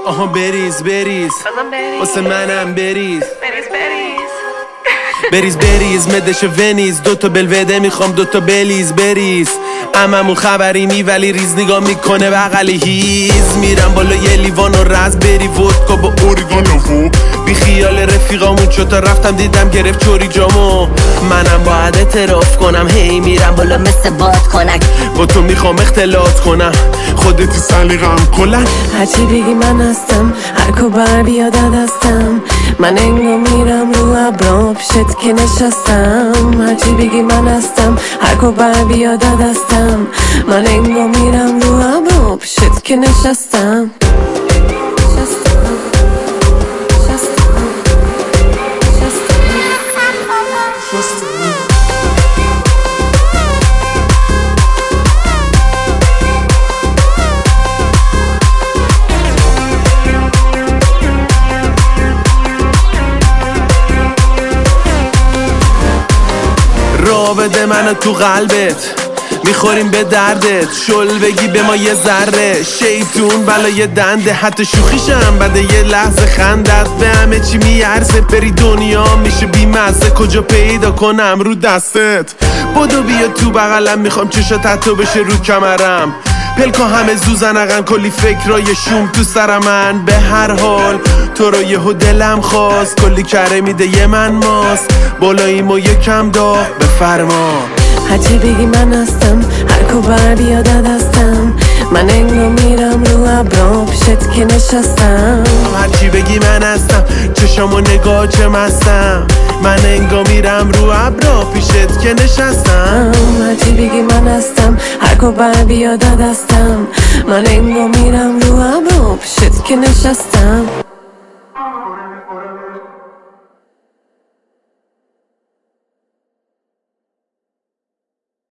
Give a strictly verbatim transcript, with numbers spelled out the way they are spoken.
آها بریز بریز واسه منم بریز بریز بریز بریز بریز مدش ونیز دوتا بلوده میخوام دوتا بلیز بریز اممون خبری نی ولی ریز نگاه میکنه بغلی هیز میرم بالا یه لیوان و رز بری ودکا با اورگانو بی خیال رفیقامون چطور رفتم دیدم گرفت چوری جامو منم باید اعتراف کنم هی میرم بالا مثل باد کنک با تو میخوام اختلاط کنم خودتی سلیقم کلن هرچی بگی من هستم هر کو بر بیاد دستم من انگو میرم رو ابرام پیشت که نشستم هرچی بگی من هستم هر کو بر بیاد دستم من انگو میرم رو ابرام پیشت که نشستم را بده منو تو قلبت میخوریم به دردت شل بگی به ما یه ذره شیطون بلای دنده حتی شوخیشم بده یه لحظه خندت به همه چی میارزه بری دنیا میشه بیمزه کجا پیدا کنم رو دستت بدو بیا تو بغلم میخوام چشات حتی بشه رو کمرم پلکا همه زوزن اقن کلی فکرای شوم تو سر من به هر حال تو رو یهو دلم خواست کلی کره میده یه من ماست بالاییم و یکم داغ بفرما هرچی بگی من هستم هر کو بر بیاد دستم من انگو میرم رو ابرام پیشت که نشستم هرچی بگی من هستم چشامو نگاه چه مستم من انگا میرم رو ابرا پیشت که نشستم هرچی بگی من هستم هر کو بر بیاد دستم من انگو میرم رو ابرام پیشت که نشستم